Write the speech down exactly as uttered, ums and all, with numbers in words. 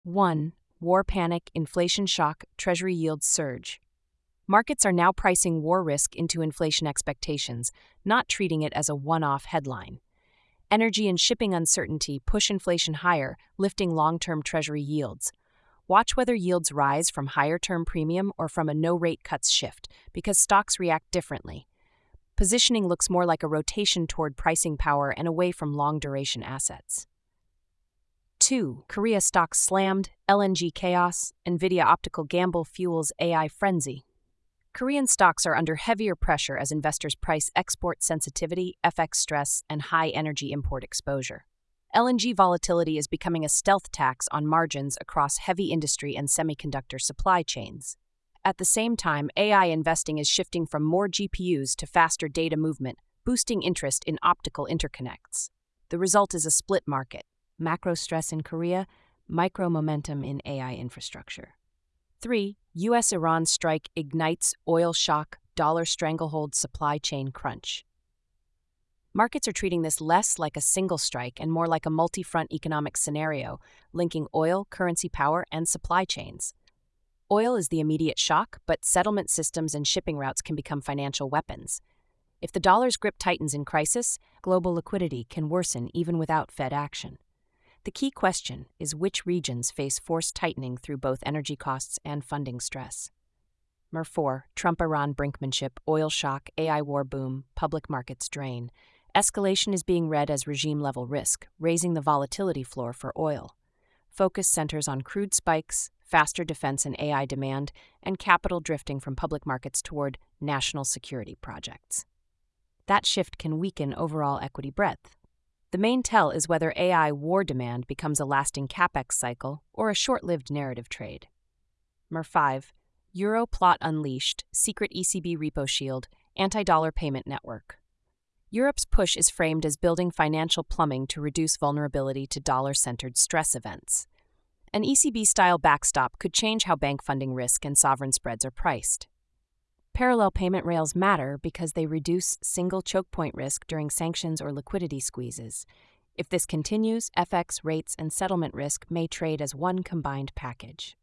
one. War panic, inflation shock, Treasury yields surge. Markets are now pricing war risk into inflation expectations, not treating it as a one-off headline. Energy and shipping uncertainty push inflation higher, lifting long-term Treasury yields. Watch whether yields rise from higher term premium or from a no-rate cuts shift, because stocks react differently. Positioning looks more like a rotation toward pricing power and away from long-duration assets. two. Korea stocks slammed, L N G chaos, Nvidia optical gamble fuels A I frenzy. Korean stocks are under heavier pressure as investors price export sensitivity, F X stress, and high energy import exposure. L N G volatility is becoming a stealth tax on margins across heavy industry and semiconductor supply chains. At the same time, A I investing is shifting from more G P Us to faster data movement, boosting interest in optical interconnects. The result is a split market: macro stress in Korea, micro momentum in A I infrastructure. three. U S Iran strike ignites oil shock, dollar stranglehold supply chain crunch. Markets are treating this less like a single strike and more like a multi-front economic scenario, linking oil, currency power, and supply chains. Oil is the immediate shock, but settlement systems and shipping routes can become financial weapons. If the dollar's grip tightens in crisis, global liquidity can worsen even without Fed action. The key question is which regions face forced tightening through both energy costs and funding stress. M four. Trump-Iran brinkmanship, oil shock, A I war boom, public markets drain. Escalation is being read as regime-level risk, raising the volatility floor for oil. Focus centers on crude spikes, faster defense and A I demand, and capital drifting from public markets toward national security projects. That shift can weaken overall equity breadth. The main tell is whether A I war demand becomes a lasting capex cycle or a short-lived narrative trade. M five. Euro plot unleashed, secret E C B repo shield, anti-dollar payment network. Europe's push is framed as building financial plumbing to reduce vulnerability to dollar-centered stress events. An E C B-style backstop could change how bank funding risk and sovereign spreads are priced. Parallel payment rails matter because they reduce single choke point risk during sanctions or liquidity squeezes. If this continues, F X rates and settlement risk may trade as one combined package.